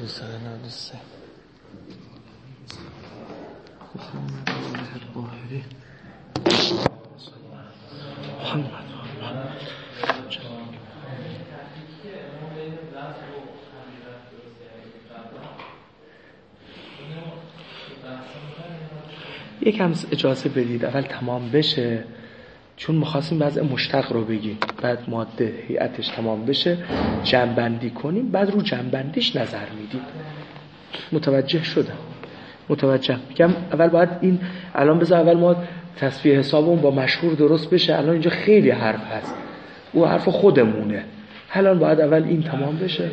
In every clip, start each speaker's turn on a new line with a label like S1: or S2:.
S1: یکم اجازه بدید اول تمام بشه، چون می‌خواستیم وضع مشتق رو بگیم، بعد ماده هیئتش تمام بشه جمع‌بندی کنیم، بعد رو جمع‌بندیش نظر میدیم. متوجه شدم. میگم اول باید این الان بذار اول ما تصفیه حسابمون با مشهور درست بشه. الان اینجا خیلی حرف هست، او حرف خودمونه. الان باید اول این تمام بشه.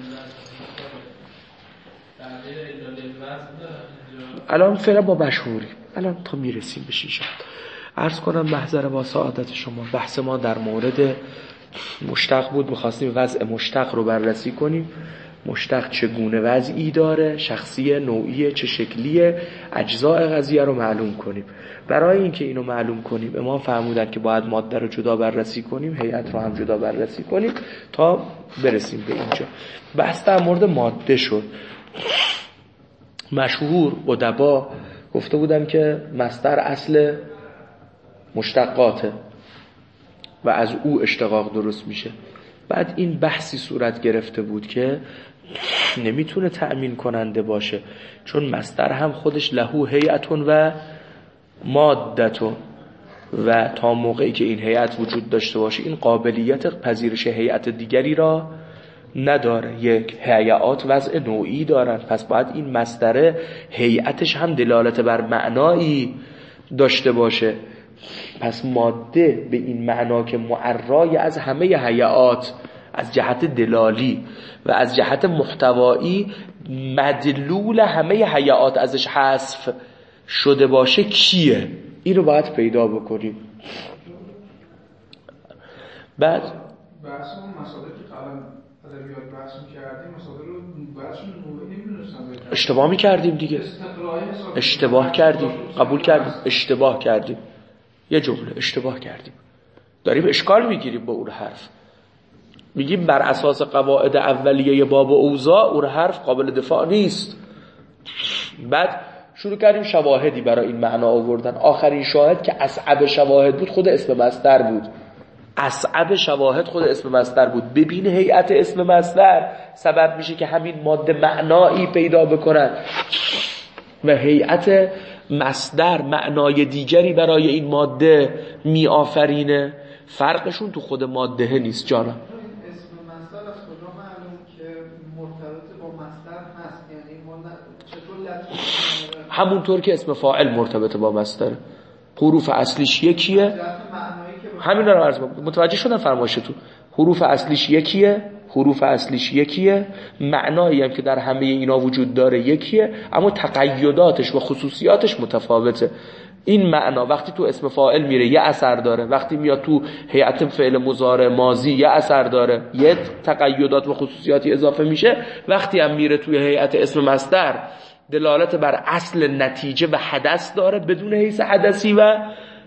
S1: الان فعلا با مشهوری، الان تا میرسیم به شیشه. عرض کنم محضر با سعادت شما، بحث ما در مورد مشتق بود. می‌خواستیم وضع مشتق رو بررسی کنیم. مشتق چگونه وضعی داره، شخصیه، نوعیه، چه شکلیه، اجزاء قضیه رو معلوم کنیم. برای اینکه اینو معلوم کنیم امام فرمودن که باید ماده رو جدا بررسی کنیم، هیئت رو هم جدا بررسی کنیم تا برسیم به اینجا. بحث در مورد ماده شد. مشهور ادبا گفته بودن که مصدر اصل مشتقاته و از او اشتقاق درست میشه. بعد این بحثی صورت گرفته بود که نمیتونه تأمین کننده باشه، چون مصدر هم خودش لهو هیئتون و مادتون، و تا موقعی که این هیئت وجود داشته باشه این قابلیت پذیرش هیئت دیگری را نداره. یک هیئات وضع نوعی دارن، پس باید این مصدر هیئتش هم دلالت بر معنایی داشته باشه. پس ماده به این معنا که معرای از همه هیئات از جهت دلالی و از جهت محتوایی مدلول همه هیئات ازش حذف شده باشه کیه؟ این رو باید پیدا بکنیم. بعد
S2: بحثمون مسائلی که قبلا ادبیات بحث می‌کردیم، مسائل رو بحثشون نوعی نمی‌دونستم.
S1: اشتباه می‌کردیم دیگه. اشتباه کردیم. قبول کردیم. اشتباه کردیم. یه جمله اشتباه کردیم. داریم اشکال می‌گیریم با اون حرف. میگیم بر اساس قواعد اولیه باب و اوضاع اون حرف قابل دفاع نیست. بعد شروع کردیم شواهدی برای این معنا آوردن. آخرین شاهد که اصعب شواهد بود خود اسم مصدر بود. اصعب شواهد خود اسم مصدر بود. ببین هیئت اسم مصدر سبب میشه که همین ماده معنایی پیدا بکنن و هیئت مصدر معنای دیگری برای این ماده می آفرینه. فرقشون تو خود ماده نیست. جانا
S2: اسم مصدر از کجا معلوم که مرتبط با مصدر هست؟ یعنی ما چطور
S1: همونطور که اسم فاعل مرتبط با مصدر، حروف اصلیش یکیه. همین رو عرض کنم. متوجه شدن فرمایشتون؟ حروف اصلیش یکیه، معنایی هم که در همه اینا وجود داره یکیه، اما تقیداتش و خصوصیاتش متفاوته. این معنا وقتی تو اسم فاعل میره یه اثر داره، وقتی میاد تو هیئت فعل مضارع ماضی یه اثر داره، یه تقیدات و خصوصیاتی اضافه میشه. وقتی هم میره توی هیئت اسم مصدر دلالت بر اصل نتیجه و حدث داره بدون حیث حدثی و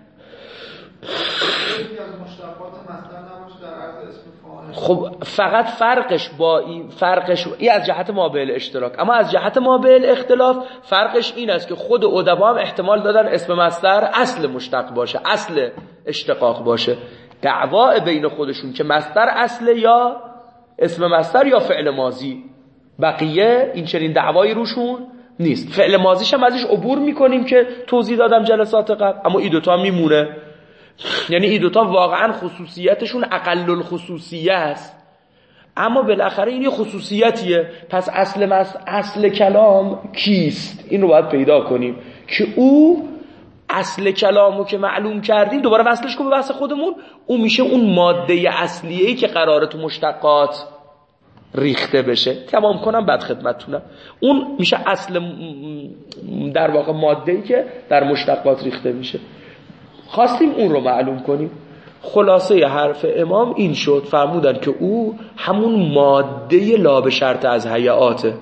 S1: خب فقط فرقش این از جهت مابعل اشتراک، اما از جهت مابعل اختلاف فرقش این است که خود ادبا هم احتمال دادن اسم مصدر اصل مشتق باشه، اصل اشتقاق باشه. دعوا بین خودشون که مصدر اصل یا اسم مصدر یا فعل ماضی. بقیه این چنین دعوایی روشون نیست. فعل ماضیش هم ازش عبور میکنیم که توضیح دادم جلسات قبل، اما این دوتا میمونه. یعنی این دوتا واقعا خصوصیتشون اقل الخصوصیه است، اما بالاخره این یه خصوصیتیه. پس اصل کلام کیست؟ این رو باید پیدا کنیم که او اصل کلامو که معلوم کردیم دوباره وصلش کن به بحث خودمون، او میشه اون ماده اصلیه‌ای که قراره تو مشتقات ریخته بشه. تمام کنم بعد خدمتتونم. اون میشه اصل در واقع ماده‌ای که در مشتقات ریخته میشه. خواستیم اون رو معلوم کنیم. خلاصه حرف امام این شد، فرمودن که او همون ماده لا به شرط از هیئاته.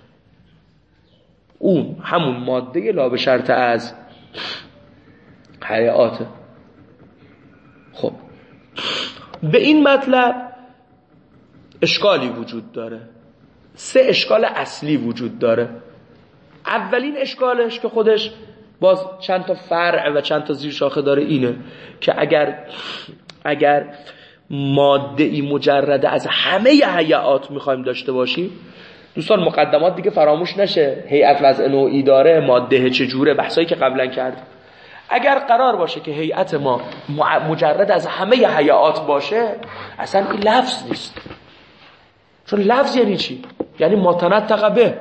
S1: اون همون ماده لا به شرط از هیئاته. خب به این مطلب اشکالی وجود داره. 3 اشکال اصلی وجود داره. اولین اشکالش که خودش باز چند تا فرع و چند تا زیر شاخه داره اینه که اگر ماده ای مجرد از همه هیئات میخوایم داشته باشیم، دوستان مقدمات دیگه فراموش نشه، هیئت وضع نوعی داره، ماده چجوره، بحثایی که قبلا کردیم. اگر قرار باشه که هیئت ما مجرد از همه هیئات باشه، اصلا این لفظ نیست. چون لفظ یعنی چی؟ یعنی ما تنطق به.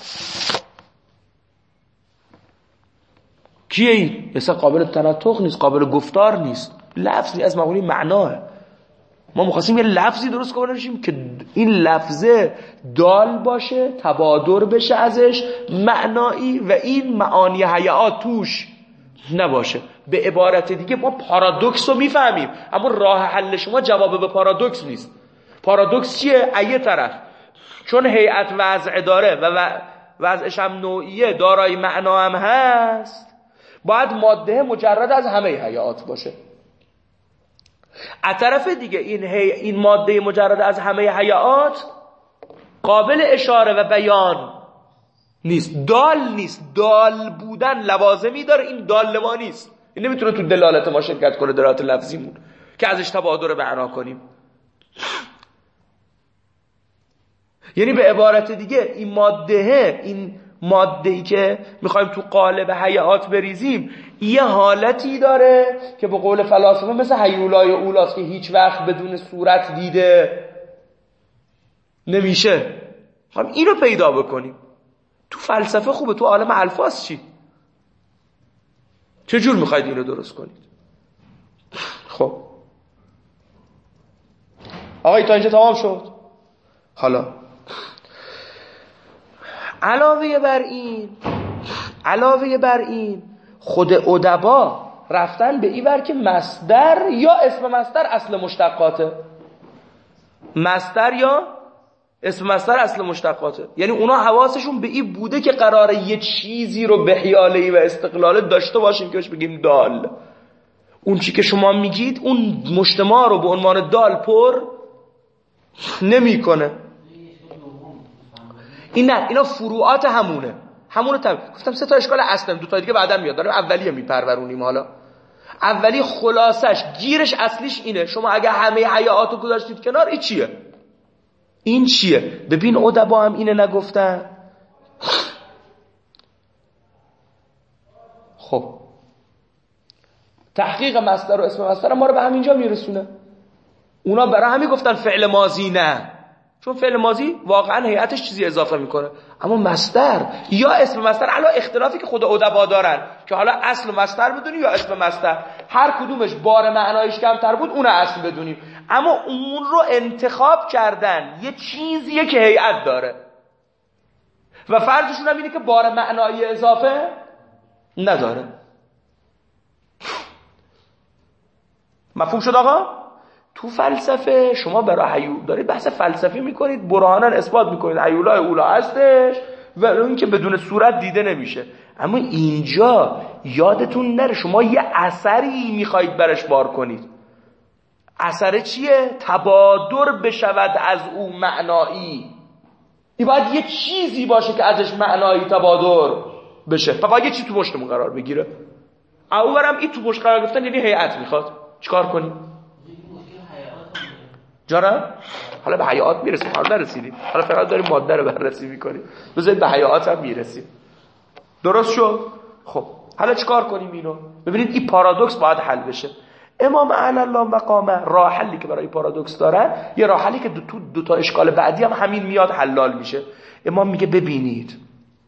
S1: کیه این؟ مثلا قابل تنطق نیست، قابل گفتار نیست، لفظی از مقوله معناه. ما می‌خواستیم یه لفظی درست کنیم که این لفظه دال باشه، تبادر بشه ازش معنایی و این معانی هیئات توش نباشه. به عبارت دیگه ما پارادوکس رو میفهمیم، اما راه حل شما جواب به پارادوکس نیست. پارادوکس چیه؟ ایه طرف چون هیئت وضع داره و وضعش هم نوعیه، دارای معنا هم هست، باید ماده مجرد از همه هیئات باشه. از طرف دیگه این ماده مجرد از همه هیئات قابل اشاره و بیان نیست، دال نیست. دال بودن لوازمی داره، این دال ما نیست. این نمیتونه تو دلالت ما شرکت کنه، دلالت لفظیمون که ازش تبادر معنا کنیم. یعنی به عبارت دیگه این ماده‌ای که میخوایم تو قالب هیئات بریزیم یه حالتی داره که به قول فلاسفه مثل هیولای اولاست که هیچ وقت بدون صورت دیده نمیشه. خب اینو پیدا بکنیم. تو فلسفه خوبه، تو عالم الفاظ چی؟ چجور میخواید اینو درست کنید؟ خب آقای تا اینجا تمام شد. حالا علاوه بر این خود ادبا رفتن به این ور که مصدر یا اسم مصدر اصل مشتقاته. مصدر یا اسم مصدر اصل مشتقاته، یعنی اونا حواسشون به این بوده که قراره یه چیزی رو به حیاله و استقلاله داشته باشیم که بهش بگیم دال. اون چی که شما میگید اون مجتمع رو به عنوان دال پر نمیکنه. اینا فروعات همونه گفتم 3 تا اشکال اصلا، 2 تا دیگه بعداً میاد، داریم اولیه میپرورونیم. حالا اولی خلاصش گیرش اصلیش اینه، شما اگه همه هیئاتو گذاشتید کنار، این چیه؟ ببین ادبا هم اینه نگفتن. خب تحقیق مصدر و اسم مصدر ما رو به همینجا میرسونه. اونا برای همین گفتن فعل ماضی نه، چون فعل ماضی واقعا هیئتش چیزی اضافه میکنه، اما مصدر یا اسم مصدر علا اختلافی که خود ادبا دارن که حالا اصل مصدر بدونی یا اسم مصدر، هر کدومش بار معنایش کمتر بود اون اصل بدونیم، اما اون رو انتخاب کردن یه چیزیه که هیئت داره و فرضشون هم اینه که بار معنایی اضافه نداره. مفهوم شد آقا؟ تو فلسفه شما برای هیول دارید بحث فلسفی میکنید، برهانا اثبات میکنید هیولای اولا هستش و این که بدون صورت دیده نمیشه، اما اینجا یادتون نره شما یه اثری میخواید برش بار کنید. اثر چیه؟ تبادر بشود از او معنایی. این باید یه چیزی باشه که ازش معنایی تبادر بشه، باید یه چیز تو پشتمون قرار بگیره. اولم این تو پشت قرار گرفتن یعنی هیئت میخواد. چیکار کنیم؟ جارم؟ حالا به هیئات میرسیم، حالا نرسیدیم، حالا فقط داریم ماده رو بررسی میکنیم، بذارید به هیئات هم میرسیم. درست شد؟ خب حالا چیکار کنیم اینو؟ ببینید این پارادوکس باید حل بشه. امام اعلی الله مقامه راه حلی که برای پارادوکس دارن، یه راه حلی که دو تا اشکال بعدی هم همین میاد حلال میشه. امام میگه ببینید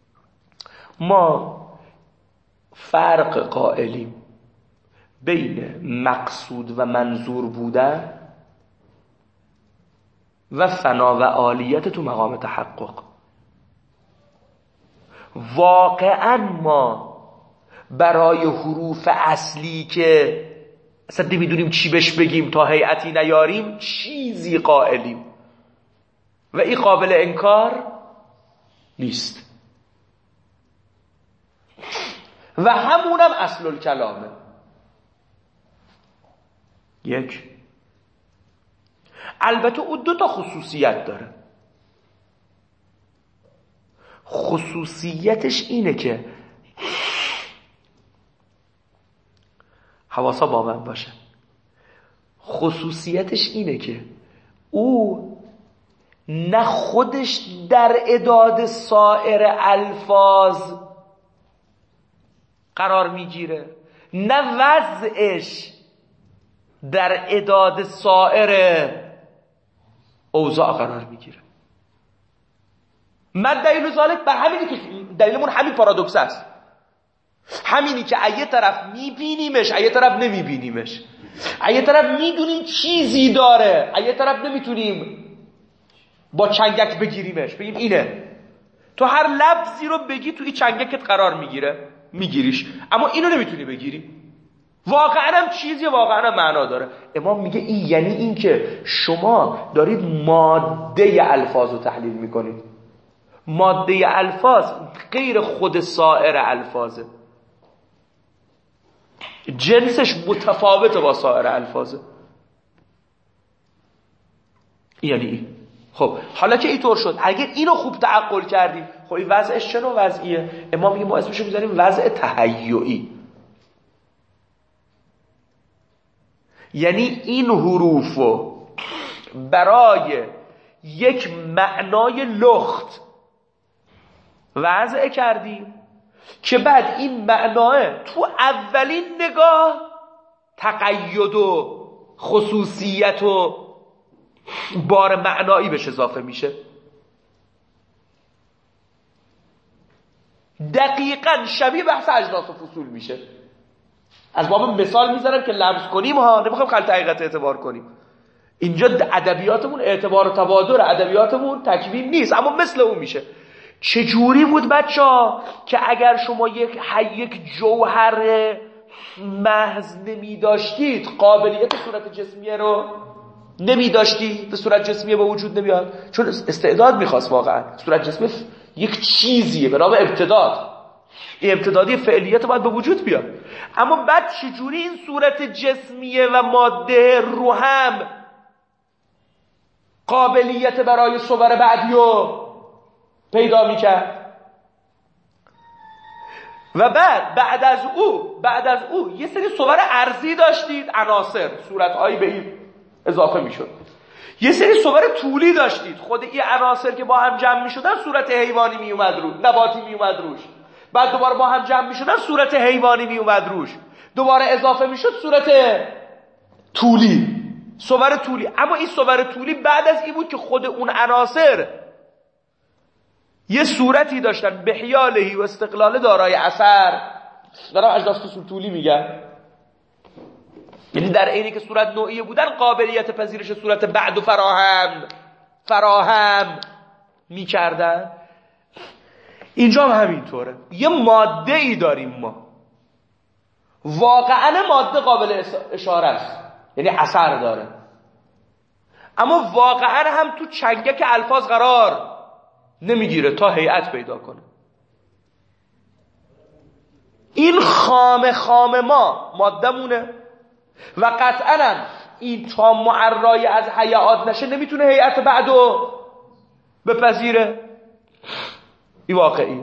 S1: ما فرق قائلیم بین مقصود و منظور بودن و فنا و عالیت تو مقام تحقق. واقعا ما برای حروف اصلی که اصلا نمیدونیم چی بهش بگیم تا هیئتی نیاریم چیزی قائلیم و این قابل انکار نیست و همونم اصل الکلامه. یک، البته او 2 تا خصوصیت داره. خصوصیتش اینه که حواسا با من باشه، خصوصیتش اینه که او نه خودش در اعداد سایر الفاظ قرار میگیره، نه وضعش در اعداد سایر اوضاع قرار میگیره. من دلیل ذالک بر همینی که دلیلمون همین پارادوکس است، همینی که ایه طرف میبینیمش ایه طرف نمیبینیمش، ایه طرف میدونیم چیزی داره ایه طرف نمیتونیم با چنگک بگیریمش، بگیم اینه. تو هر لفظی رو بگی توی چنگکت قرار میگیریش، اما اینو نمیتونی بگیری. واقعا هم چیزی واقعا هم معنا داره. امام میگه این یعنی این که شما دارید ماده الفاظ رو تحلیل میکنید. ماده الفاظ غیر خود سایر الفاظه، جنسش متفاوته با سایر الفاظه. یعنی این. خب حالا که اینطور شد، اگر اینو خوب تعقل کردیم، خب این وضعش چه نوع وضعیه؟ امام میگه ما اسمشو میذاریم وضع تهیعی. یعنی این حروفو برای یک معنای لخت وضع کردیم که بعد این معناه تو اولین نگاه تقید و خصوصیت و بار معنایی بهش اضافه میشه. دقیقاً شبیه بحث اجناس و فصول میشه. از باب مثال میذارم که لمس کنیم ها، نمیخوایم خلط حقیقت اعتبار کنیم. اینجا ادبیاتمون اعتبار و تبادر، ادبیاتمون تکوین نیست، اما مثل اون میشه. چجوری بود بچه‌ها که اگر شما یک جوهر محض نمی داشتید قابلیت صورت جسمیه رو نمی داشتی، به صورت جسمیه به وجود نمیاد، چون استعداد میخواست. واقعا صورت جسمیه یک چیزیه به نام امتداد، این امتدادی فعلیت باید به وجود بیاد. اما بعد چجوری این صورت جسمیه و ماده رو هم قابلیت برای صور بعدی رو پیدا میکرد؟ و بعد از او یه سری صور ارضی داشتید، عناصر، صورتهایی به این اضافه میشد. یه سری صور طولی داشتید، خود این عناصر که با هم جمع میشدن صورت حیوانی میومد روش، نباتی میومد روش. بعد دوباره با هم جمع میشدن صورت حیوانی میومد روش، دوباره اضافه میشد صورت طولی، صور طولی. اما این صور طولی بعد از این بود که خود اون عناصر یه صورتی داشتن به حیالهی و استقلال دارای اثر، دارم اجناس فصول طولی میگن، یعنی در عینی که صورت نوعیه بودن قابلیت پذیرش صورت بعد و فراهم میکردن. اینجا هم همینطوره. یه ماده ای داریم ما، واقعا ماده قابل اشاره است، یعنی اثر داره، اما واقعا هم تو چنگک الفاظ قرار نمیگیره تا هیئت پیدا کنه. این خام ما ماده‌مونه و قطعاً هم این تا معرای از هیئات نشه نمیتونه هیئت بعدو بپذیره. این واقعی.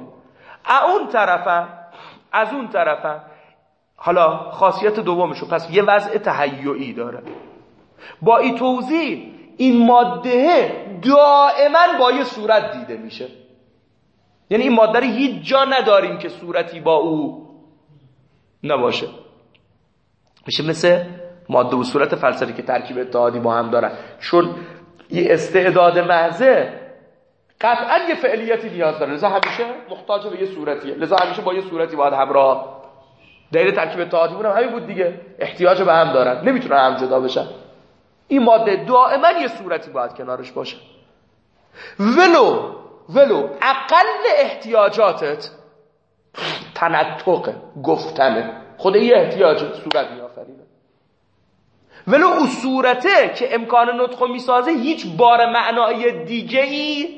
S1: از اون طرفم حالا خاصیت دومشو، پس یه وضع تهیعی داره. با این توضیح این ماده دائما با یه صورت دیده میشه، یعنی این ماده رو هیچ جا نداریم که صورتی با او نباشه. میشه مثل ماده و صورت فلسفی که ترکیب اتحادی با هم دارن، چون یه استعداد محضه قطعا یه فعلیتی نیاز داره، لذا همیشه محتاج به یه صورتیه، لذا همیشه با یه صورتی باید همراه. دلیل ترکیب اتحادی هم همین بود دیگه، احتیاج به هم دارن، نمیتونن هم جدا بشن. این ماده دائما یه صورتی باید کنارش باشه، ولو اقل احتیاجاتت تنطق گفتنه، خود یه احتیاج صورت میآفرینه. ولو اون صورته که امکان نطق میسازه هیچ بار معنایی دیگه‌ای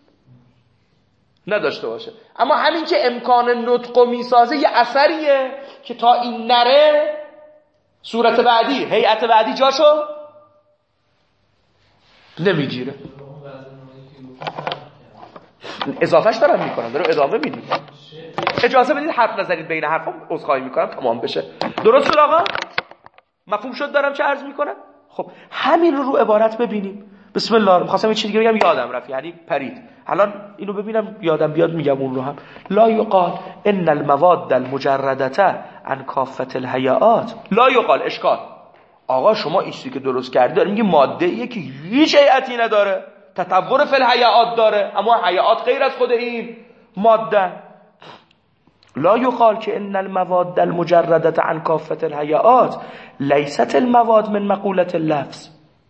S1: نداشته باشه، اما همین که امکان نطق میسازه یه اثریه که تا این نره صورت بعدی، هیئت بعدی جاشو نمیگیره. اضافهش دارم میکنم، دارم ادامه میدیم. اجازه بدید حرف نزنید بین حرفام، عذرخواهی میکنم تمام بشه. درست شد آقا؟ مفهوم شد دارم چه عرض میکنم؟ خب همین رو عبارت ببینیم. بسم الله. می‌خواستم یه چیز دیگه بگم یادم رفت، یعنی پرید. الان اینو ببینم یادم بیاد میگم اون رو هم. لا یقال ان المواد المجرده عن کافه الهیئات. لا یقال اشکال. آقا شما ایشی که درست کردی داری میگی ماده ایه که هیچ هیئتی نداره، تطور فی الهیئات داره، اما هیئات غیر از خود این ماده. لا یقال که ان المواد المجرده عن کافه الهیئات لیست المواد من مقوله اللفظ.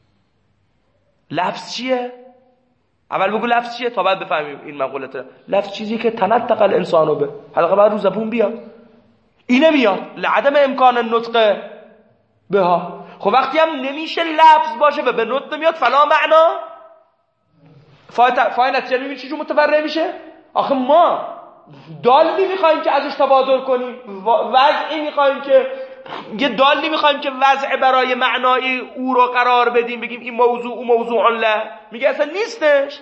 S1: لفظ چیه؟ اول بگو لفظ چیه تا بعد بفهمیم این مقوله. لفظ چیزی که تنطق الانسانو به، حلقه بعد رو زبون بیاد. اینه میاد لعدم امکان النطق بها. خب وقتی هم نمیشه لفظ باشه و به نطق میاد فلا معنا فای نتیجه میبینی چی جو متفرع میشه؟ آخه ما دالی میخوایم که ازش تبادر کنیم، وضعی میخوایم که یه دالی میخوایم که وضع برای معنای او رو قرار بدیم، بگیم این موضوع او موضوع له، میگه اصلا نیستش.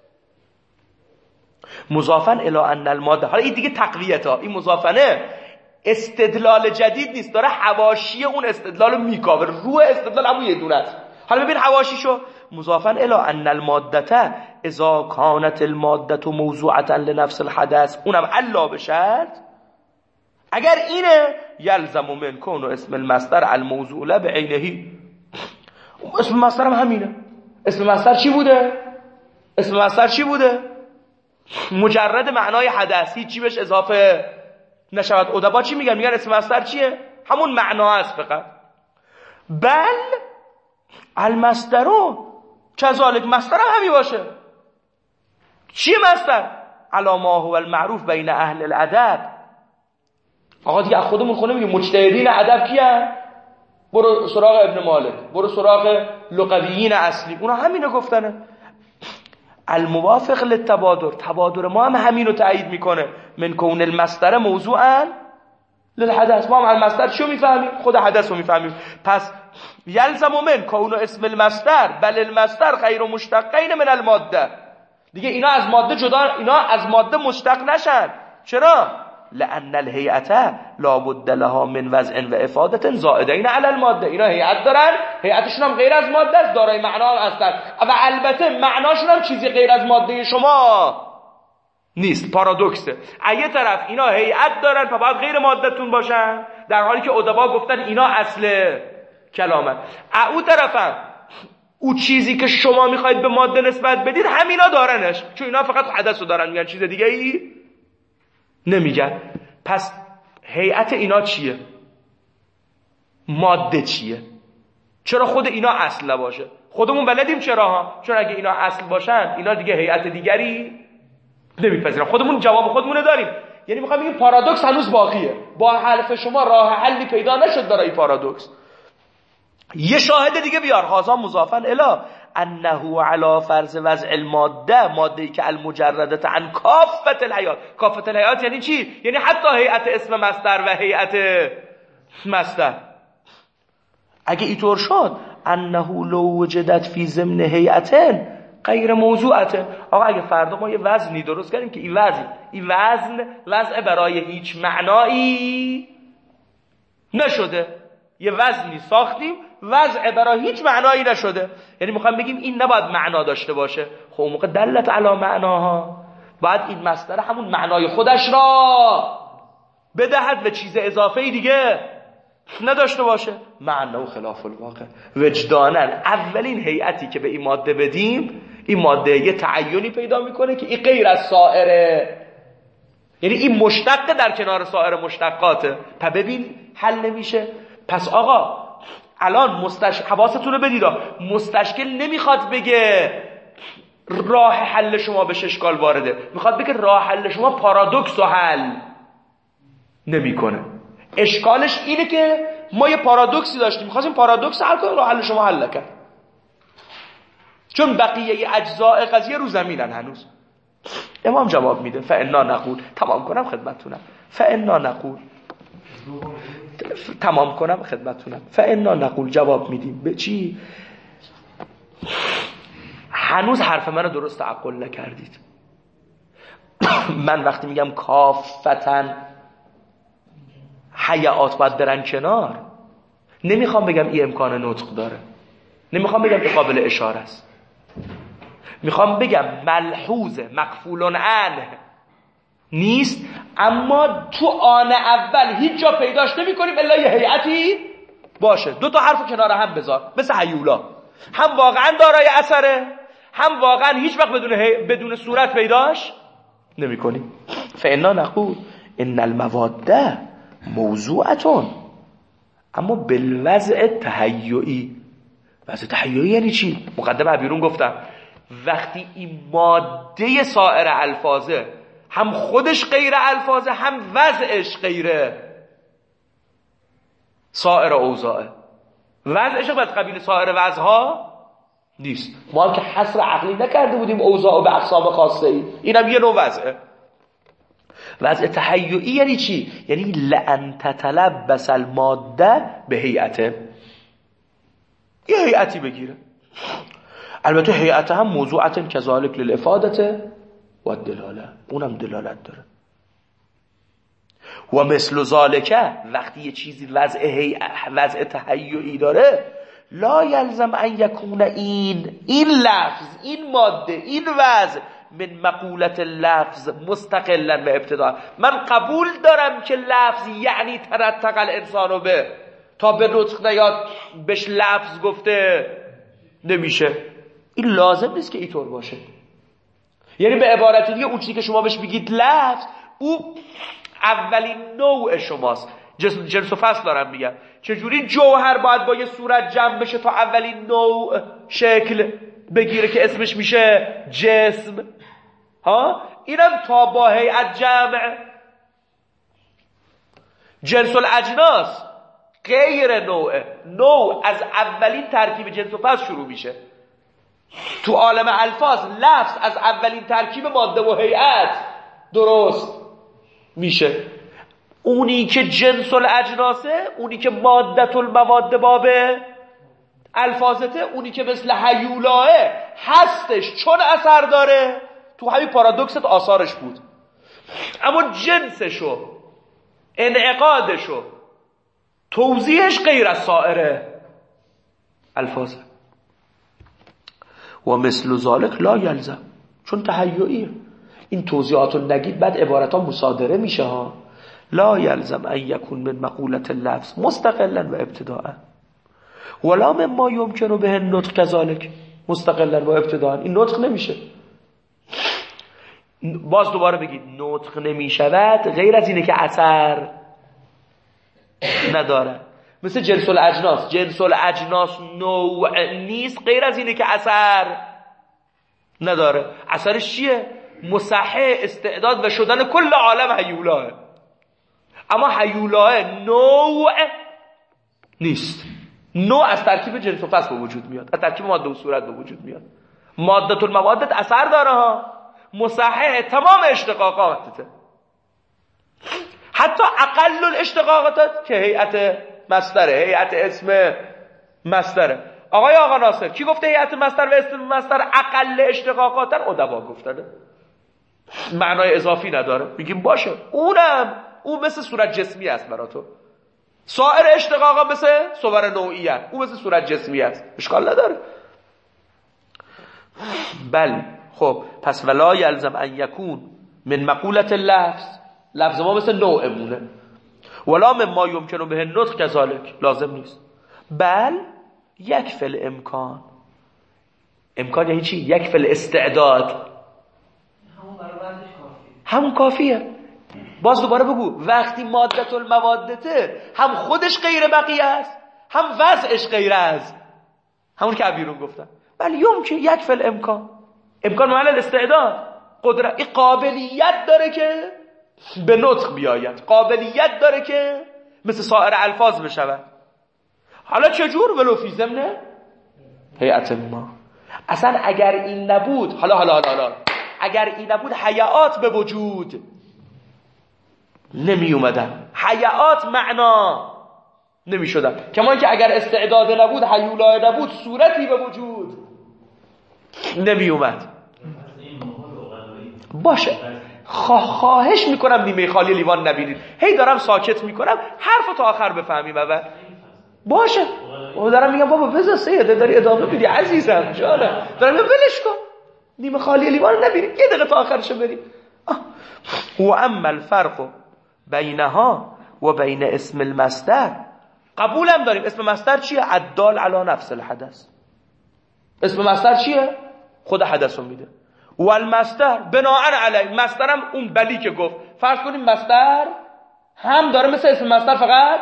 S1: مضافاً الی ان الماده، حالا این دیگه تقویت ها، این مضافنه استدلال جدید نیست، داره حواشی اون استدلال میکاوه، روح استدلال همون یه دونه است. حالا ببین حواشیشو. مضافاً الی ان الماده اذا كانت الماده موضوعه لنفس الحدث، اونم الا بشرط اگر اینه یلزم من کون اسم المصدر الموضوع له بعینه. اسم مصدر هم همینه. اسم مصدر چی بوده؟ اسم مصدر چی بوده؟ مجرد معنای حدثی، چی بهش اضافه نشود. ادبا چی میگن؟ میگن اسم مصدر چیه؟ همون معنا است فقط. بل المصدرو کذالک، مصدر هم همین باشه. چیه مصدر؟ علی ما هو المعروف بین اهل الادب. آقا دیگه خودمون خونه میگیم مجتهدین ادب کیه؟ برو سراغ ابن مالک، برو سراغ لغویین اصلی، اونا همینو گفتنه. الموافق للتبادر، تبادر ما هم همینو تایید میکنه. من کون المصدر موضوعا للحدث، ما هم المصدر چیو میفهمیم؟ خود حدث رو میفهمیم. پس یلزم من کون اسم المصدر بل المصدر غیر مشتقین من الماده. دیگه اینا از ماده جدا، اینا از ماده مشتق نشن. چرا؟ لان الهیئه لابد لها من وضع و افاده زائدین علی الماده. اینا هیئت دارن، هیئتشون هم غیر از ماده است، دارای معنا هم هستن و البته معناشون هم چیزی غیر از ماده شما نیست. پارادوکسه. اگه طرف اینا هیئت دارن تا باید غیر مادهتون باشن، در حالی که ادبا گفتن اینا اصل کلامه. او طرفم او چیزی که شما میخواید به ماده نسبت بدید همینا دارنش، چون اینا فقط حدث رو دارن، میگن چیز دیگه ای نمیگن. پس هیئت اینا چیه؟ ماده چیه؟ چرا خود اینا اصل نباشه؟ خودمون بلدیم چرا ها؟ چون اگه اینا اصل باشن اینا دیگه هیئت دیگری نمیپذیرن. خودمون جواب خودمونه داریم. یعنی میخوام بگیم پارادوکس هنوز باقیه. با حرف شما راه حلی پیدا نشد برای پارادوکس. یه شاهد دیگه بیار. هازا مضافاً الی انه علی فرض وضع الماده، ماده‌ای که المجرده عن کافه الهیئات. کافه الهیئات یعنی چی؟ یعنی حتی هیئت اسم مصدر و هیئت مصدر. اگه اینطور شد انه لو وجدت فی ضمن هیئتن غیر موضوعته. آقا اگه فردا ما یه وزنی درست کردیم که این وزن برای هیچ معنایی نشده، یه وزنی ساختیم وضع برای هیچ معنایی نشده، یعنی میخوام بگیم این نباید معنا داشته باشه. خب اون موقع دلت علی معناها، باید این مصدر همون معنای خودش را بدهد و چیز اضافه دیگه نداشته باشه. معنا و خلاف الواقع. وجدانن اولین هیئتی که به این ماده بدیم، این ماده یه تعینی پیدا میکنه که این غیر از سائره، یعنی این مشتق در کنار سایر مشتقاته. تا ببین حل نمیشه. پس آقا الان حواستون رو بدید، مستشکل نمیخواد بگه راه حل شما به اشکال وارده، میخواد بگه راه حل شما پارادوکس رو حل نمیکنه. اشکالش اینه که ما یه پارادوکسی داشتیم، میخواستیم پارادوکس حل کنیم، راه حل شما حل نکرد، چون بقیه اجزاء قضیه رو زمینن هنوز. امام جواب میده فانا نقول. تمام کنم خدمتتونم. فانا نقول فانا نقول جواب میدیم به چی؟ هنوز حرف منو درست تعقل نکردید. من وقتی میگم کافتن حیات باید برن کنار، نمیخوام بگم این امکان نطق داره، نمیخوام بگم این قابل اشاره است، میخوام بگم ملحوظ مقفول عنه نیست، اما تو آن اول هیچ جا پیداش نمی کنیم الا یه هیئتی باشه. دو تا حرف کنار هم بذار، مثل هیولا، هم واقعا دارای اثره، هم واقعا هیچ وقت بدون صورت پیداش نمی کنیم. فانا نقول ان المواده موضوعتون، اما بالوضع تهیئی. وضع تهیئی یعنی چی؟ مقدمه بیرون گفتم وقتی این ماده سایر الفاظه هم خودش غیر الفاظه، هم وضعش غیره سایر اوضاعه، وضعش باید قبیل سایر وضعها نیست. ما که حصر عقلی نکرده بودیم اوضاع به اقسام خاصه ای، اینم یه نوع وضعه. وضع تهیئی یعنی چی؟ یعنی لأن تتلبس الماده به هیئته، یه هیئتی بگیره. البته هیئت هم موضوعت کذالک للافادت و الدلاله، اونم دلالت داره. و مثل ذالکه، وقتی یه چیزی وضع تهیئی داره، لا یلزم ان یکون این لفظ، این ماده، این وضع من مقولت لفظ مستقلا به ابتدا. من قبول دارم که لفظ یعنی ترتق الانسانو به، تا به نطق نیاد بهش لفظ گفته نمیشه. این لازم نیست که اینطور باشه. یعنی به عبارت دیگه اون چیزی که شما بهش بگید لفظ، او اولین نوع شماست. جنس و فصل دارم میگم چجوری جوهر باید با یه صورت جمع بشه تا اولین نوع شکل بگیره که اسمش میشه جسم. ها اینم تا با هیئت جمع. جنس الاجناس غیر نوع از اولین ترکیب جنس و فصل شروع میشه. تو عالم الفاظ لفظ از اولین ترکیب ماده و هیئت درست میشه. اونی که جنس الاجناسه، اونی که ماده المواد بابه الفاظته، اونی که مثل هیولاه هستش چون اثر داره، تو همین پارادوکست آثارش بود، اما جنسشو، انعقادشو، توضیحش غیر از سایر الفاظه. و مثل ذالک لا یلزم، چون تهیئیه. این توضیحاتو نگید بعد عبارت ها مصادره میشه ها. لا یلزم ان یکون من مقولت اللفظ مستقلا و ابتداء، ولا مما یمکن به النطق کذالک مستقلا و ابتداء. این نطق نمیشه. باز دوباره بگید نطق نمیشود غیر از اینه که اثر نداره. مثل جنس الاجناس، جنس الاجناس نوع نیست غیر از اینه که اثر نداره. اثرش چیه؟ مصحح استعداد و شدن کل عالم هیولاه، اما هیولاه نوع نیست. نوع از ترکیب جنس و فصل به وجود میاد، از ترکیب ماده و صورت به وجود میاد. ماده المواد اثر داره ها، مصحح تمام اشتقاقاتته، حتی اقل الاشتقاقات که هیئت مصدره، هیئت اسم مصدره. آقا ناصر کی گفته هیئت مصدر و اسم مصدر اقل اشتقاقاتن؟ ادبا گفتنه، معنای اضافی نداره. میگیم باشه، اون مثل صورت جسمی است برا تو، سایر اشتقاقا مثل صور نوعیت، اون مثل صورت جسمی است، اشکال نداره. بله خب پس ولا یلزم ان یکون من مقولت لفظ ما مثل نوعمونه، ولا مما یمکن به النطق کذالک لازم نیست. بل یکفی الامکان. امکان یعنی چی؟ یکفی الاستعداد، همون کافیه. باز دوباره بگو وقتی ماده الموادته هم خودش غیر بقیه است، هم وضعش غیر از همون که بیرون گفتم. ولی یمکن یکفی الامکان، امکان معنی الاستعداد، قدرت، این قابلیت داره که به نطق بیاید، قابلیت داره که مثل سایر الفاظ بشود. حالا چجور؟ ولو فی ضمن هیئت ما. اصلا اگر این نبود، حالا اگر این نبود حیات به وجود نمی اومدن، حیات معنا نمی شدن. کمان که اگر استعداد نبود، هیولای نبود، صورتی به وجود نمی اومد. باشه خواهش میکنم نیمه خالی لیوان نبینید. هی دارم ساکت میکنم حرف تا آخر بفهمیم. اول باشه و دارم میگم بابا بذار سیده داری ادامه میدی عزیزم جانم، دارم میگم ولش کن نیمه خالی لیوان نبینید، یه دقیقه تا آخرشو بریم. و اما الفرق بینها و بین اسم المصدر، قبولم داریم اسم مصدر چیه؟ الدال علی نفس الحدث. اسم مصدر چیه؟ خود حدث رو میده. و المصدر بناء علی، مصدرم اون بلی که گفت. فرض کنیم مصدر هم داره مثل اسم مصدر فقط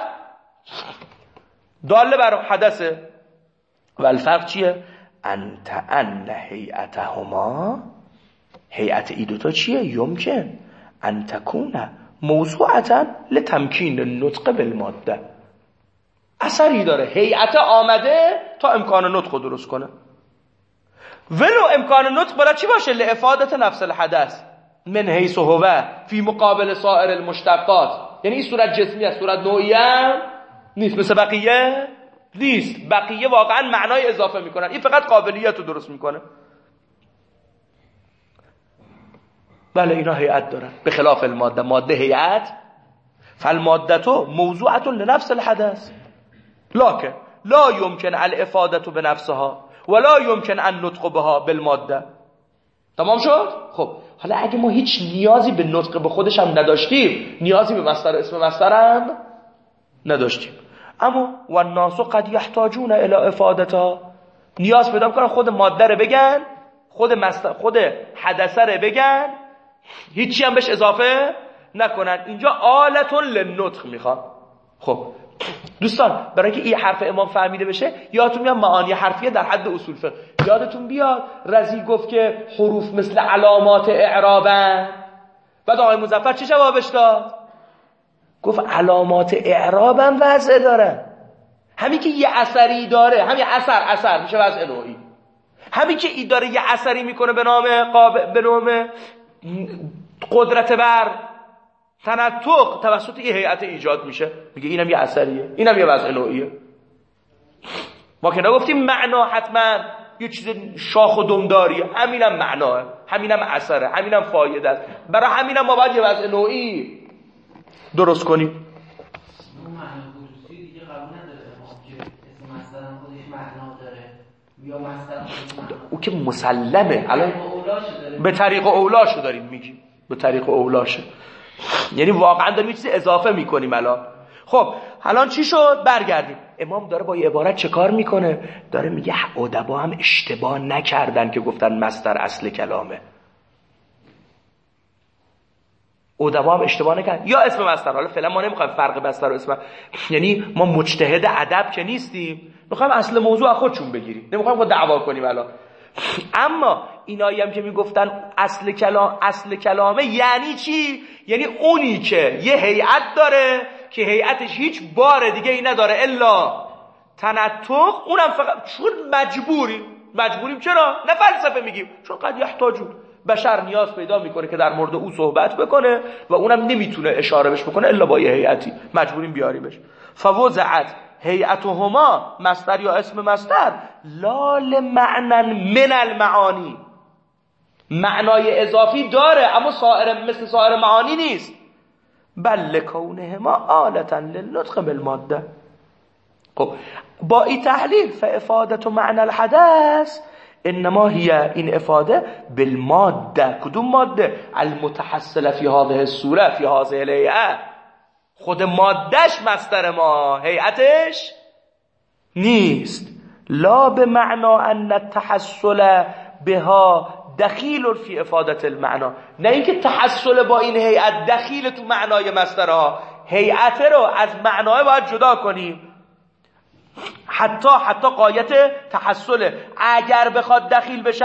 S1: داله بر حدثه. و الفرق چیه؟ ان هیئتهما، هیئت ای دوتا چیه؟ یمکن ان تکون موضوعتا لتمکین النطق بالماده. اثری داره هیئت آمده تا امکان نطق درست کنه، ولو امکان نطق برای چی باشه؟ لافادت نفس الحدث من حیث هو فی مقابل سایر المشتقات. یعنی این صورت جسمی است، صورت نوعیه نیست مثل بقیه نیست. بقیه واقعا معنای اضافه میکنن، این فقط قابلیت رو درست میکنه. بله اینا هیئت دارن به خلاف الماده. ماده هیئت، فالمادته موضوعه لنفس الحدث لكن لا يمكن الافاده بنفسها ولا يمكن ان نطق بها بالماده. تمام شد؟ خب حالا اگه ما هیچ نیازی به نطق به خودش هم نداشتیم، نیازی به مصدر اسم مصدر هم نداشتیم، اما و الناس قد يحتاجون الى افادتها، نیاز پیدا میکنن خود ماده رو بگن، خود مصدر، خود حدثه رو بگن، هیچی هم بهش اضافه نکنن. اینجا آلة للنطق میخوان. خب دوستان برای اینکه این حرف امام فهمیده بشه یادتون میاد معانی حرفیه در حد اصول فقه. یادتون بیاد رضی گفت که حروف مثل علامات اعرابن. بعد آقای مظفر چه جوابش داد؟ گفت علامات اعرابن وضع داره، همین که یه اثری داره، همین اثر میشه وضع نوعی. همین که این داره یه اثری میکنه به نام قدرت بر تنطق توسط یه هیئت ایجاد میشه، میگه اینم یه اثریه، اینم یه وضع نوعیه. ما که نگفتیم معنا حتما یه چیز شاخ و دمداریه، همینم معناه، همینم اثره، همینم فایده است. برای همینم ما باید یه وضع نوعی درست کنیم.
S3: اون معنی خصوصی دیگه قبول نداره که اسم مصدر خودش معنا داره یا مصدر خودش
S1: او که مسلمه الان به طریق اولاش داریم میگیم، به طریق اولاشه، یعنی واقعا داریم یه چیز اضافه میکنیم. خب الان چی شد؟ برگردیم. امام داره با یه عبارت چه کار میکنه؟ داره میگه ادبا هم اشتباه نکردن که گفتن مصدر اصل کلامه. ادبا هم اشتباه نکردن یا اسم مصدر. حالا فعلا ما نمیخوایم فرق مصدر و اسم، یعنی ما مجتهد ادب که نیستیم، میخوایم اصل موضوع از خودشون بگیریم، نمیخوایم خود دعوا کنیم الان. اما اینایی هم که میگفتن اصل کلامه یعنی چی؟ یعنی اونی که یه هیئت داره که هیئتش هیچ بار دیگه ای نداره الا تنطق، اونم فقط چون مجبوریم. چرا؟ نه فلسفه میگیم، چون قد یحتاجون، بشر نیاز پیدا میکنه که در مورد او صحبت بکنه و اونم نمیتونه اشاره بهش بکنه الا با یه هیئتی، مجبوریم بیاریمش. فوضعت هیئتهما مصدر یا اسم مصدر لا لمعنى من المعانی، معنای اضافی داره اما مثل سایر معانی نیست. بل لکونهما آلة للنطق بالماده. خب با این تحلیل فافادت معنى الحدث انما هي این افاده بالماده. کدوم ماده؟ المتحصله فی هذه الصوره فی هذه الهیئه. خود مادهش مصدر ما، هیئتش نیست. لا بمعنى ان التحصل بها دخیل فی افادت المعنا، نه اینکه تحصل با این هیئت دخیل تو معنای مصدرها، هیئت رو از معنای باید جدا کنیم. حتی قایت تحصل اگر بخواد دخیل بشن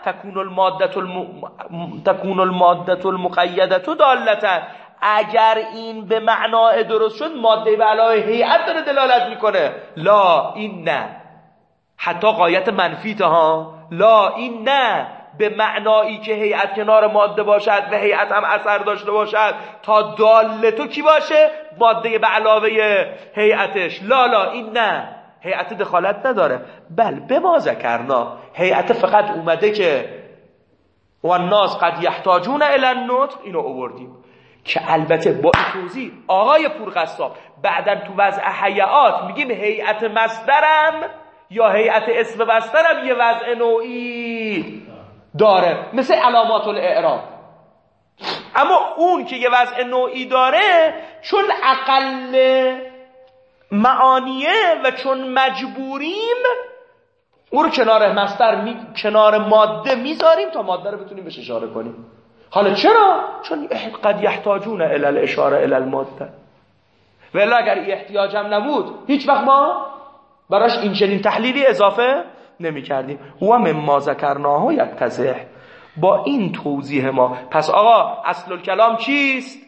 S1: تکون الماده المقیده دالتا، اگر این به معنای درست شد ماده به علاوه هیئت داره دلالت میکنه. لا این نه، حتی قایت منفی ها، لا این نه، به معنایی که هیئت کنار ماده باشد و هیئت هم اثر داشته باشد تا دالتو کی باشه؟ ماده به علاوه هیئتش. لا این نه، هیئت دخالت نداره. بل به ما ذکرنا، هیئت فقط اومده که و الناس قد یحتاجون الی النطق، اینو آوردیم که البته با این توضیح آقای پورقصاب بعدن تو وضع هیئات میگیم هیئت مصدرم یا هیئت اسم مصدرم یه وضع نوعی داره مثل علامات الاعراب، اما اون که یه وضع نوعی داره چون اقل معانیه و چون مجبوریم او رو کنار مصدر کنار ماده میذاریم تا ماده رو بتونیم بهش اشاره کنیم. حالا چرا؟ چون قد یحتاجون الی الاشاره الی الماده، ولی اگر احتیاج هم نبود هیچ وقت ما براش این چنین تحلیلی اضافه نمی کردیم. و مما ذکرناه یتضح، با این توضیح ما پس آقا اصل الکلام چیست؟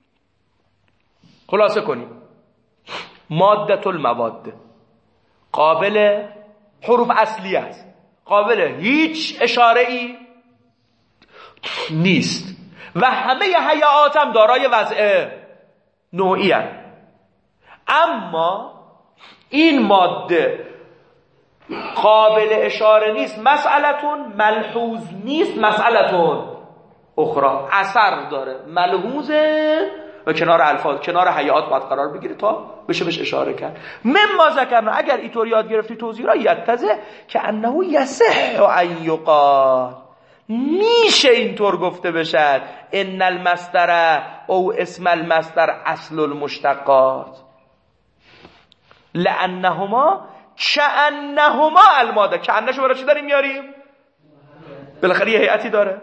S1: خلاصه کنیم ماده المواد قابل حروف اصلی است، قابل هیچ اشاره ای نیست و همه هیئات هم دارای وضع نوعی هست. اما این ماده قابل اشاره نیست، مسئلتون ملحوظ نیست، مسئلتون اخرى اثر داره، ملحوظه و کنار الفاظ کنار هیئات باید قرار بگیره تا بشه بهش اشاره کرد. مما ذکرنا، اگر اینطور یاد گرفتی توضیح را یتضح که انه یصح ان یقال، میشه اینطور گفته بشد ان المصدر او اسم المصدر اصل المشتقات لانهما کأنهما الماده. کأنشو برای چی داریم میاریم؟ بالاخره یه هیئتی داره.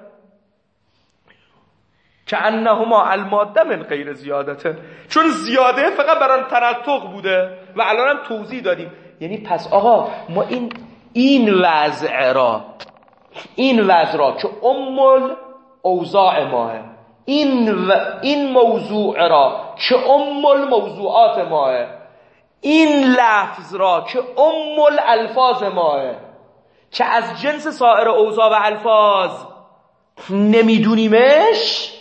S1: کأنهما الماده من غیر زیادته، چون زیاده فقط برای تنطق بوده و الان هم توضیح دادیم. یعنی پس آقا ما این وضع را که اوضاع ماه، این موضوع را که الموضوعات ماه، این لفظ را که الالفاظ ماه، که از جنس سایر اوضاع و الفاظ نمیدونیمش،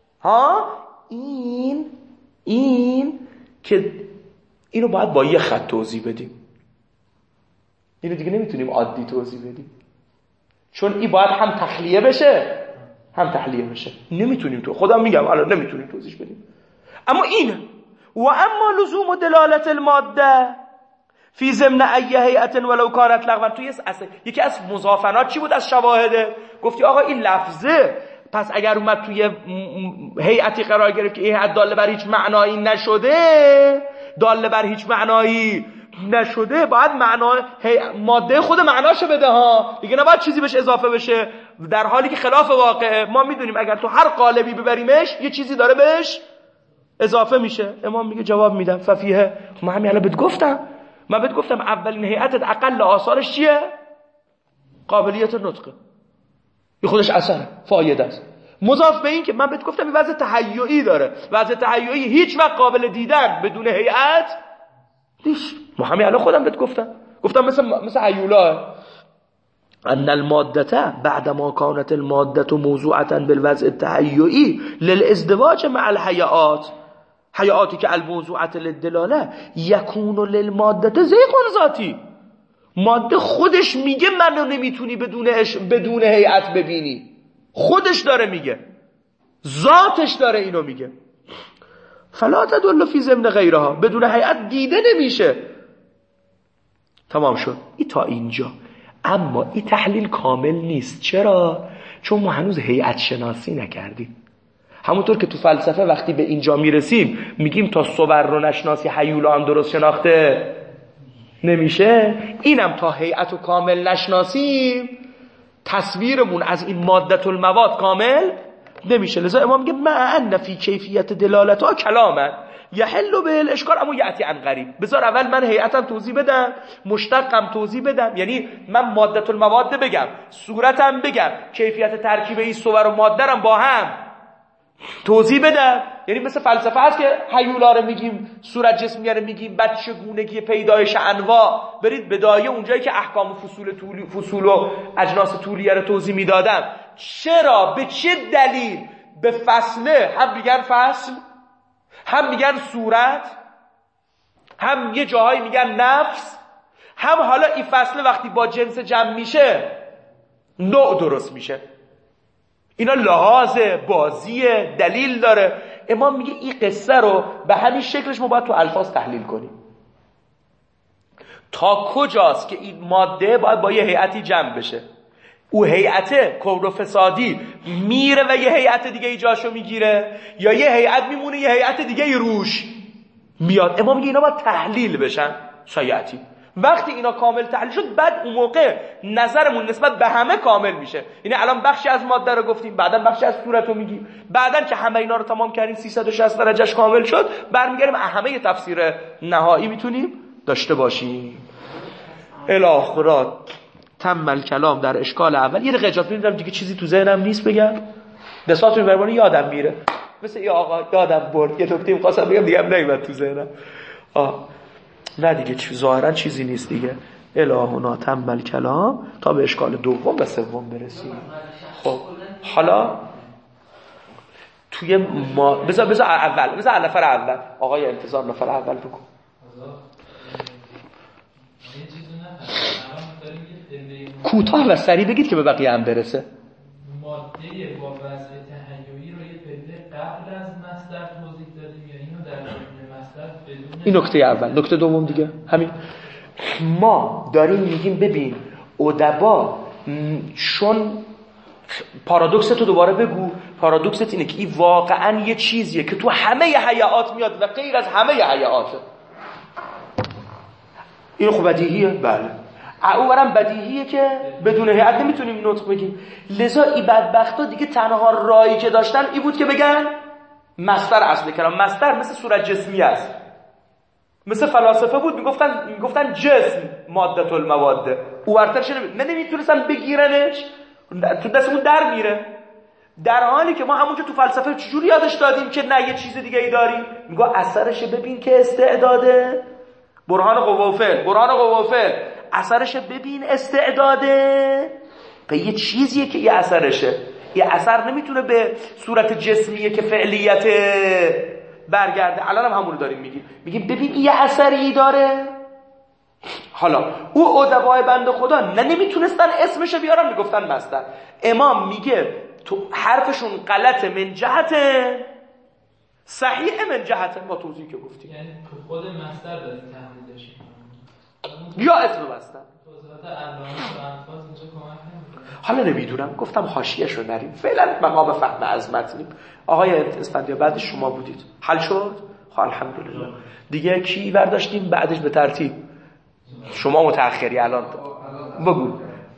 S1: این که اینو باید با یه خط توضیح بدیم، اینو دیگه نمیتونیم عادی توضیح بدیم، چون این باید هم تخلیه بشه هم تحلیه بشه. نمیتونیم تو خودم میگم الان نمیتونیم توضیح بدیم. اما اینه و اما لزوم دلالت الماده فی ضمن ای هیئت ولو کانت لغوا، توی یکی از مضافنات چی بود از شواهده؟ گفتی آقا این لفظه، پس اگر اومد توی هیئتی قرار گرفت که این هیئت داله بر هیچ معنایی نشده، باید ماده خود معناشو بده ها دیگه، نباید چیزی بهش اضافه بشه، در حالی که خلاف واقعه. ما میدونیم اگر تو هر قالبی ببریمش یه چیزی داره بهش اضافه میشه. امام میگه جواب میدم ففیه، من همین الان بهت گفتم اولین هیئت اقل آثارش چیه؟ قابلیت نطقه، این خودش اثره، فایده است. مضاف به این که من بهت گفتم این وضع تهیعی داره، وضع تهیعی هیچ وقت قابل دیدن بدون هیئت نیست. ما همین الان خودم بهت گفتم مثل هیولا ان الماده بعدما كانت الماده موضوعه بالوضع التهيئي للازدواج مع الهيئات، هیئاتی که الموضوعه للدلاله يكون للماده زيغ ذاتی، ماده خودش میگه منو نمیتونی بدون هیئت ببینی، خودش داره میگه، ذاتش داره اینو میگه. فلا تدل فی ضمن غیرها، بدون هیئت دیده نمیشه. تمام شد این تا اینجا. اما این تحلیل کامل نیست. چرا؟ چون ما هنوز هیئت شناسی نکردیم. همونطور که تو فلسفه وقتی به اینجا میرسیم میگیم تا صور رو نشناسی هیولا هم درست شناخته نمیشه، اینم تا هیئت و کامل نشناسیم تصویرمون از این ماده المواد کامل نمیشه. لذا امام میگه ان فی کیفیت دلالتها کلاما یحل به الاشکال اما یاتی عن غریب. بذار اول من هیئتم توضیح بدم، مشتقم توضیح بدم، یعنی من ماده المواد بگم، صورتم بگم، کیفیت ترکیب این صور و ماده با هم توضیح بدم. یعنی مثل فلسفه هست که هیولا رو میگیم، صورت جسمیه رو میگیم، بعد چگونگی پیدایش انواع، برید بدایه اونجایی که احکام فصول و اجناس طولیه رو توضیح میدادم. چرا؟ به چه دلیل؟ به فصله، هم میگن فصل، هم میگن صورت، هم یه جاهایی میگن نفس، هم حالا این فصله وقتی با جنس جمع میشه نوع درست میشه. اینا لحاظ بازیه، دلیل داره. امام میگه این قصه رو به همین شکلش ما باید تو الفاظ تحلیل کنیم. تا کجاست که این ماده باید با یه هیئتی جمع بشه، او هیئت کفر و فسادی میره و یه هیئت دیگه ای جاشو میگیره، یا یه هیئت میمونه یه هیئت دیگه ای روش میاد. امام میگه اینا باید تحلیل بشن شایعتی. وقتی اینا کامل تحلیل شد، بعد اون موقع نظرمون نسبت به همه کامل میشه. یعنی الان بخشی از ماده رو گفتیم، بعداً بخشی از صورت رو میگیم، بعداً که همه اینا رو تمام کردیم 360 درجهش کامل شد، برمیگردیم همه تفسیر نهایی میتونیم داشته باشیم. الاخرات تم الکلام در اشکال اول. یه دقیقه اجازه میدم دیگه چیزی تو ذهنم نیست بگم، بساطون برمانی یادم میره، مثل یه آقا یادم برد یه نکته می‌خواستم بگم دیگه هم نمیاد تو ذهنم. نه دیگه ظاهرا چیزی نیست دیگه. الهنا تم الکلام تا به اشکال دوم و سوم برسیم. خب حالا توی ما بذار نفر اول آقای انتظار نفر اول بگو. کوتاه و سریع بگید که به بقیه هم برسه.
S4: ماده با وضع تهیعی رو یه پله قبل از مصدر توضیح دادیم یا اینو در مورد مصدر بدون؟ این
S1: نکته اول. نکته دوم دیگه همین. ما داریم میگیم ببین ادبا چون پارادوکس تو دوباره بگو. پارادوکست اینه که این واقعا یه چیزیه که تو همه هیئات میاد و غیر از همه هیئاته. این خوب بدیهیه؟ بله. اونورم بدیهیه که بدون هیئت نمیتونیم نطق بگیم. لذا این بدبختا دیگه تنها راهی که داشتن این بود که بگن مصدر اصل کلام. مصدر مثل صورت جسمی است، مثل فلاسفه بود میگفتن جسم ماده المواده. اورترش نمیتونستن بگیرنش، تو دستمون در میره. در حالی که ما همونجا تو فلسفه چجوری یادش دادیم که نه یه چیز دیگه ای داریم. میگه اثرش ببین که استعداده. برهان قوافل اثرش ببین استعداده. به یه چیزیه که یه اثرشه. یه اثر نمیتونه به صورت جسمیه که فعلیت برگرده. الان هم همونو داریم میگیم ببین یه اثری داره. حالا او ادبای بنده خدا نمیتونستن اسمشو بیارن، میگفتن مصدر. امام میگه تو حرفشون غلط من جهت، صحیح من جهت ما توضیحی که گفتیم.
S4: یعنی خود مصدر داریم تحلیلش
S1: یا اسم مصدر.
S4: توضیحات علامه و الفاظ اینجا کمک نمیکنه.
S1: حالا نمیدونم، گفتم حاشیه‌شو نریم فعلا، مقام فهم از متنیم. آقای اسفندیار بعد شما بودید، حل شد؟ خب الحمدلله. دیگه کی برداشتیم بعدش به ترتیب؟ شما متأخری الان بگو.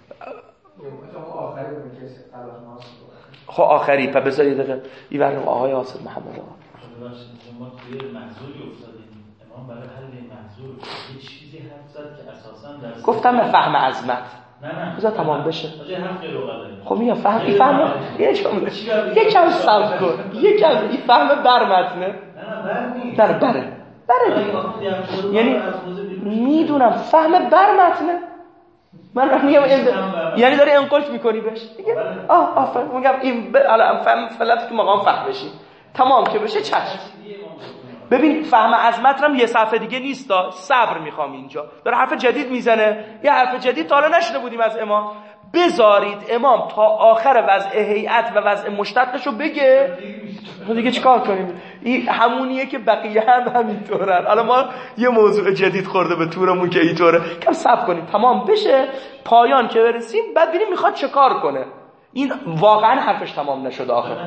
S1: خب آخری. پس بذار یه دقیقه این آقای حاسد محمد آقا.
S5: ما توی منظوری افتادیم. امام برای حل این منظور یه چیزی حرف زد که اساساً در
S1: گفتم به فهم عظمت.
S5: نه
S1: بذار تمام بشه.
S5: هم خیلی لغت داریم.
S1: خب میگم فهم یه جمله. یکم صبر کن. یکم این فهم بر متنه.
S5: نه بر نیست.
S1: بره یعنی میدونم فهم بر متنه. من میگم یعنی داری انقلت میکنی بهش دیگه. آفرین. میگم این حالا فهم فلت که مقام فهم بشی تمام که بشه چشم. ببین فهم عظمت هم یه صفحه دیگه نیست، صبر میخوام. اینجا داره حرف جدید میزنه، یه حرف جدید تا حالا نشده بودیم از امام. بذارید امام تا آخر وضع هیئت و وضع مشتقشو بگه دیگه چیکار کنیم. این همونیه که بقیه هم همینطورن. حالا ما یه موضوع جدید خورده به تورمون که اینطوره. کم صبر کنیم تمام بشه، پایان که برسیم بعد ببینیم میخواد چه کار کنه. این واقعا حرفش تمام نشده آخر.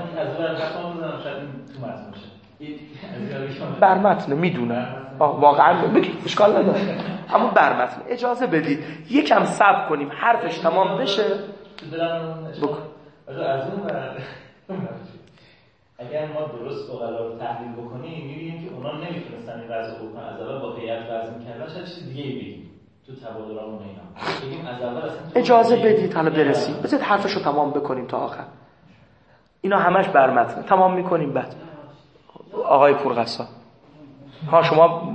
S1: بر متن میدونم واقعا بگید اشکال نداره، اما بر متن اجازه بدید یکم صبر کنیم حرفش تمام بشه. بگو.
S5: از اون اگر ما درست اقلا رو تحلیل بکنیم میبینیم که اونا نمیتونستن این وضع بکنن. از اول با هیئت وضع میکردن شاید چیز دیگه ای بگیم تو تبادلامون اینا بگیم از اول اصلا
S1: اجازه بدید حالا برسیم. بذارید حرفشو تمام بکنیم تا آخر. اینا همش بر متن تمام میکنیم. بعد آقای پورقصا ها شما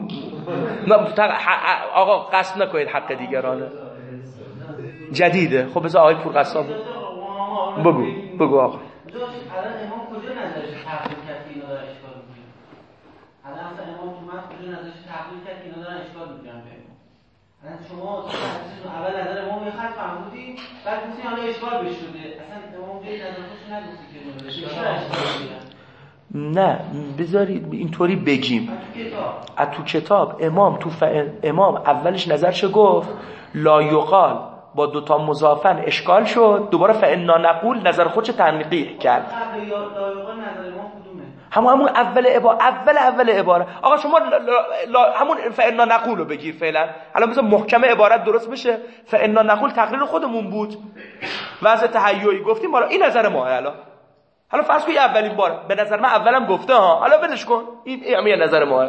S1: آقا قصد نکنید حق دیگرانه جدیده. خب بذار آقای پورقصا بگو آقا.
S3: الان امام کجا نظرش تحقیق کرد که اینا دارن اشکال میکنن؟ الان مثلا امام تو من کجا نظرش تحقیق کرد که اینا دارن اشکال میکنن به امام؟ الان شما اول نظر امام یه خط فرمودی بعد میگین حالا اشکال بهش شده. اصلا امام
S1: نه بذارید اینطوری بگیم تو کتاب امام اولش نظرش گفت لا یقال با دوتا مضافن اشکال شد، دوباره فانا نقول نظر خودش تنقیح کرد. همون اول عباره. آقا شما همون فانا نقول رو بگیر فعلا. الان مثلا محکمه عبارت درست بشه. فانا نقول تقریر خودمون بود، وضع تهیعی گفتیم بالا این نظر ما. حالا فرض کن اولین بار به نظر من اولم گفته ها، حالا ولش کن، این همین نظر ما.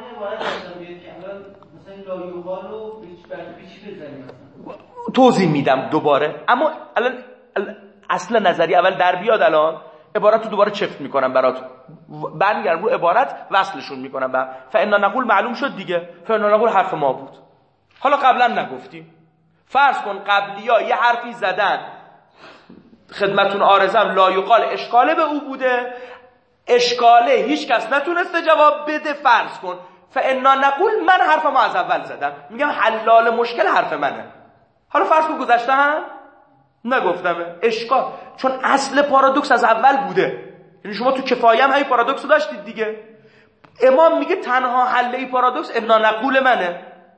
S1: توضیح میدم دوباره، اما الان اصل نظری اول در بیاد. الان عبارت رو دوباره چفت میکنم براتون، برمیگردم رو عبارت وصلشون میکنم. فانا نقول معلوم شد دیگه، فانا نقول حرف ما بود. حالا قبلا نگفتیم، فرض کن قبلیا یه حرفی زدن خدمتون عارضم لا یقال اشکاله به او بوده، اشکاله هیچ کس نتونسته جواب بده. فرض کن فانا نقول من حرفمو از اول زدم، میگم حلال مشکل حرف منه. حالا فرض کن گذشتم نگفتم اشکال، چون اصل پارادوکس از اول بوده. یعنی شما تو کفایه هم همین پارادوکس رو داشتید دیگه. امام میگه تنها حل این پارادوکس انا نقول منه،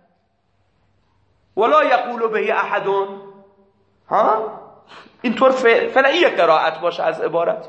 S1: ولا یقول به احد. ها اینطور فعلا یک قرائت باشه از عبارت.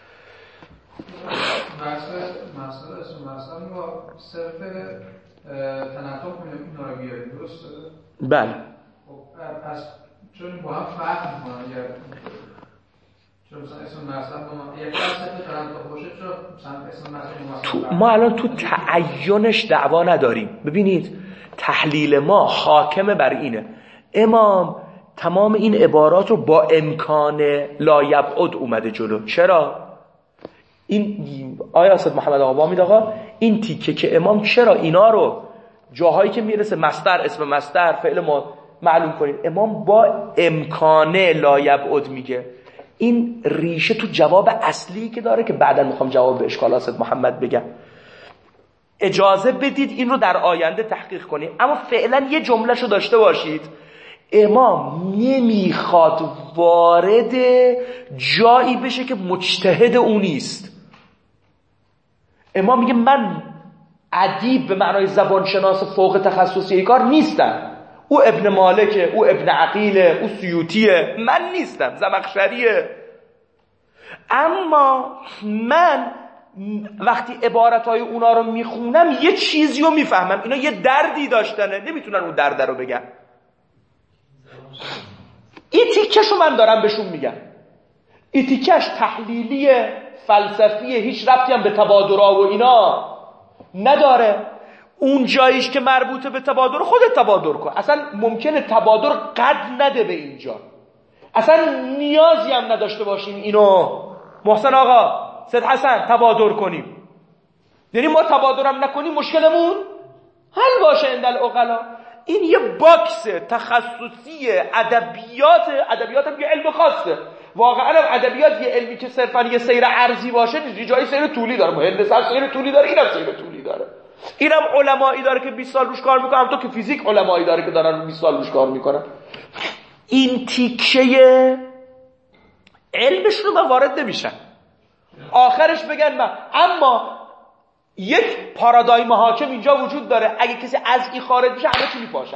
S2: مثلا ما صرف تنطق اینا رو بیاریم، درسته؟
S1: بله.
S2: پس چون با هم فرق میکنن، چون مثلا اسم مثلا یک صرف تنطق باشه، چون مثلا اسم مثلا
S1: ما الان تو تعینش دعوا نداریم. ببینید تحلیل ما حاکم بر اینه. امام تمام این عبارات رو با امکان لا یبعد اومده جلو. چرا؟ این آیا اسد محمد آقا میاد آقا این تیکه که امام چرا اینا رو جاهایی که میرسه مصدر اسم مصدر فعل ما معلوم کنید، امام با امکان لا یبعد میگه. این ریشه تو جواب اصلی که داره که بعدا میخوام جواب به اشکال اسد محمد بگم. اجازه بدید این رو در آینده تحقیق کنید، اما فعلا یه جملهشو داشته باشید. امام نمیخواد وارد جایی بشه که مجتهد اون نیست. امام میگه من ادیب به معنای زبانشناس فوق تخصصی کار نیستم. او ابن مالکه، او ابن عقیله، او سیوطیه، من نیستم، زمخشریه. اما من وقتی عبارتهای اونا رو میخونم یه چیزی رو میفهمم، اینا یه دردی داشتنه، نمیتونن اون درد رو بگن. این تیکشو من دارم بهشون میگم. این تیکش تحلیلیه، فلسفیه، هیچ ربطی هم به تبادرها و اینا نداره. اون جاییش که مربوطه به تبادر خودت تبادر کن. اصلا ممکنه تبادر قد نده به اینجا، اصلا نیازی هم نداشته باشیم اینو محسن آقا سید حسن تبادر کنیم. یعنی ما تبادر هم نکنیم مشکلمون حل باشه عند العقلا. این یه باکس تخصصی ادبیات هم یه علم خاصه. واقعا هم ادبیات یه علمی که صرفا یه سیر عرضی باشه، یه جایی سیر طولی داره، مهندس هم سیر طولی داره، اینم سیر طولی داره. اینم علمایی داره که 20 سال روش کار میکنن، تو که فیزیک علمایی داره که دارن 20 سال روش کار میکنن. این تیکه علمشون رو من وارد نمیشن، آخرش بگن من. اما یک پارادایم حاکم اینجا وجود داره، اگه کسی از این خارج بشه همه چی میپاشه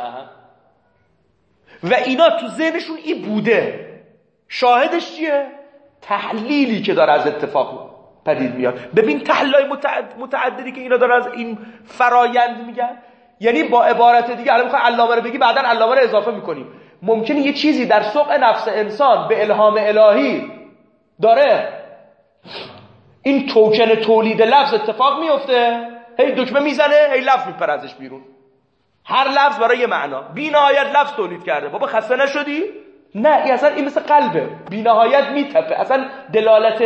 S1: و اینا تو ذهنشون این بوده. شاهدش چیه؟ تحلیلی که داره از اتفاق پدید میاد. ببین تحلیلای متعددی که اینا داره از این فرایند میگن. یعنی با عبارت دیگه الان میخوای علامه رو بگی بعدن علامه رو اضافه میکنی. ممکنه یه چیزی در سوق نفس انسان به الهام الهی داره، این توکن تولید لفظ اتفاق میفته، هی دکمه میزنه، هی لفظ میپره ازش بیرون. هر لفظ برای یه معنا. بی نهایت لفظ تولید کرده. بابا خسته نشدی؟ نه، اصلا این مثل قلبه، بی نهایت میتپه. اصلا دلالت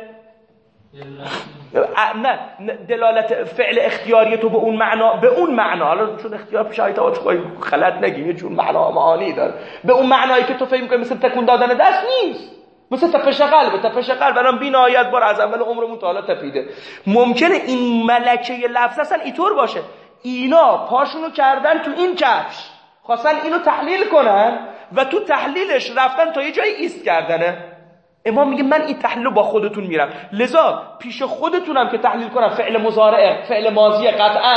S1: دلالت فعل اختیاری تو به اون معنا حالا چون اختیار پیش آیت خلط نگیم، یه جور معانی داره. به اون معنایی که تو فکر می‌کنی مثل تکون دادن دست نیست، مثل تپش قلب الان بی نهایت بار از اول عمرمون تا حالا تپیده. ممکنه این ملکه لفظ اصلا اینطور باشه، اینا پاشونو کردن تو این کفش، خواستن اینو تحلیل کنن و تو تحلیلش رفتن تا یه جایی ایست کردنه. امام میگه من این تحلیل با خودتون میرم، لذا پیش خودتونم که تحلیل کنم فعل مضارع فعل ماضی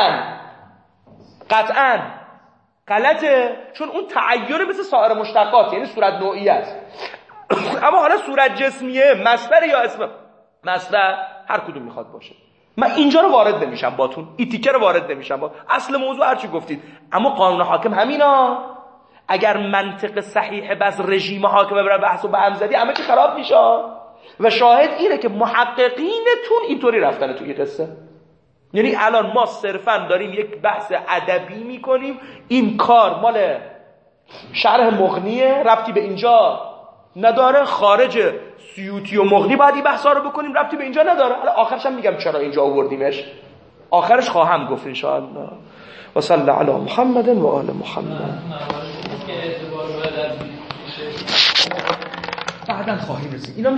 S1: قطعاً غلطه، چون اون تعیر مثل سایر مشتقات، یعنی صورت نوعی است. اما حالا صورت جسمیه، مصدر یا اسم مصدر، هر کدوم میخواد باشه، من اینجا رو وارد نمیشم باتون، این تیکه رو وارد نمیشم با اصل موضوع هر چی گفتید. اما قانون حاکم همینا، اگر منطق صحیح بس رژیم حاکمه برای بحث و به هم زدی همه چی خراب میشه. و شاهد اینه که محققینتون اینطوری رفتن تو این قصه. یعنی الان ما صرفا داریم یک بحث ادبی میکنیم، این کار مال شرح مغنیه، ربطی به اینجا نداره، خارج سیوطی و مغنی باید این بحثا رو بکنیم، ربطی به اینجا نداره. حالا آخرش هم میگم چرا اینجا آوردیمش، آخرش خواهم گفت ان شاء الله. و صلی علی محمد و آل محمد. بعداً خواهیم رسید.